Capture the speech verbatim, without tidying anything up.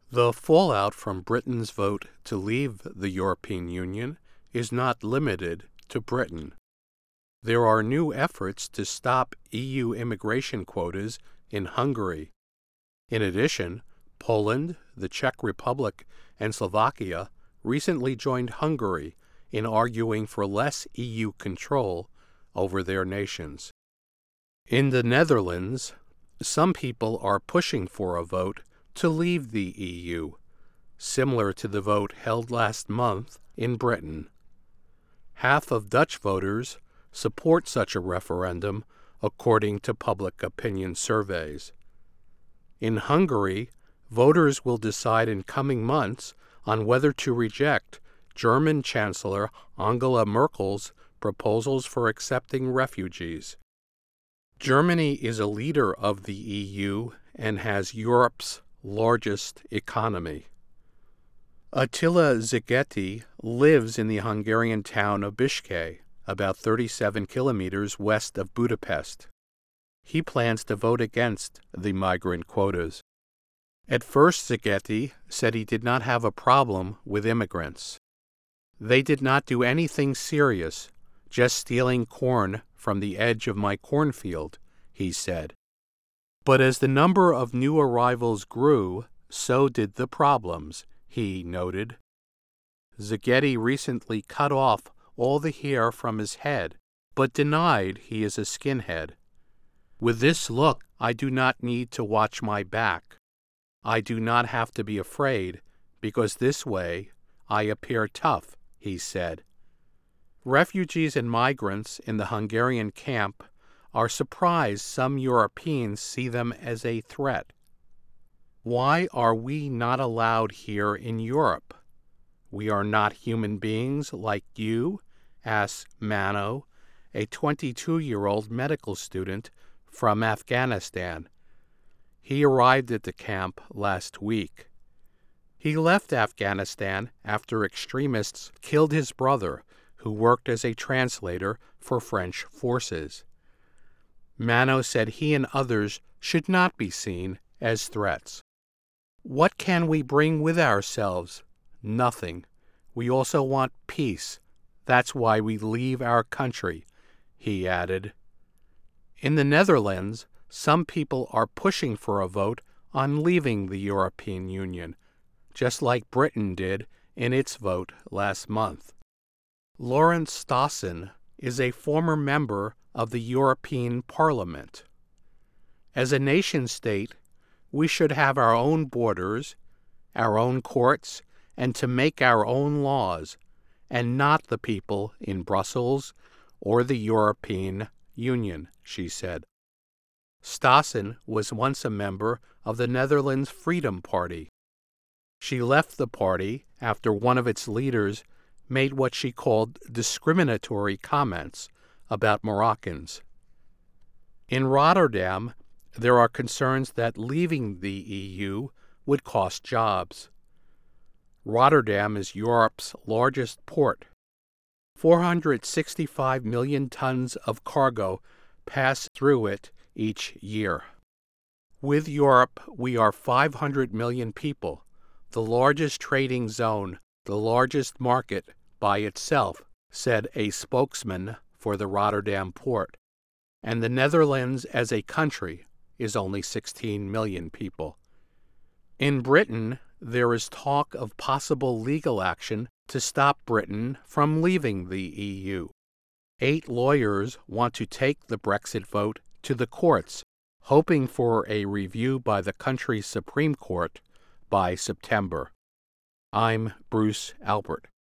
The fallout from Britain's vote to leave the European Union is not limited to Britain. There are new efforts to stop E U immigration quotas in Hungary. In addition, Poland, the Czech Republic, and Slovakia recently joined Hungary in arguing for less E U control over their nations. In the Netherlands, some people are pushing for a vote to leave the E U, similar to the vote held last month in Britain. Half of Dutch voters support such a referendum, according to public opinion surveys. In Hungary, voters will decide in coming months on whether to reject German Chancellor Angela Merkel's proposals for accepting refugees. Germany is a leader of the E U and has Europe's largest economy. Attila Szigeti lives in the Hungarian town of Biskej, about thirty-seven kilometers west of Budapest. He plans to vote against the migrant quotas. At first, Szigeti said he did not have a problem with immigrants. They did not do anything serious, just stealing corn from the edge of my cornfield, he said. But as the number of new arrivals grew, so did the problems, he noted. Szigeti recently cut off all the hair from his head, but denied he is a skinhead. With this look, I do not need to watch my back. I do not have to be afraid, because this way I appear tough, he said. Refugees and migrants in the Hungarian camp are surprised some Europeans see them as a threat. Why are we not allowed here in Europe? We are not human beings like you? Asked Mano, a twenty-two-year-old medical student from Afghanistan. He arrived at the camp last week. He left Afghanistan after extremists killed his brother, who worked as a translator for French forces. Mano said he and others should not be seen as threats. What can we bring with ourselves? Nothing. We also want peace. That's why we leave our country, he added. In the Netherlands, some people are pushing for a vote on leaving the European Union, just like Britain did in its vote last month. Laurens Stassen is a former member of the European Parliament. As a nation-state, we should have our own borders, our own courts, and to make our own laws, and not the people in Brussels or the European Union, she said. Stassen was once a member of the Netherlands Freedom Party. She left the party after one of its leaders made what she called discriminatory comments about Moroccans. In Rotterdam, there are concerns that leaving the E U would cost jobs. Rotterdam is Europe's largest port. four hundred sixty-five million tons of cargo pass through it each year. With Europe, we are five hundred million people, the largest trading zone, the largest market by itself, said a spokesman for the Rotterdam port. And the Netherlands as a country is only sixteen million people. In Britain, there is talk of possible legal action to stop Britain from leaving the E U. Eight lawyers want to take the Brexit vote to the courts, hoping for a review by the country's Supreme Court by September. I'm Bruce Albert.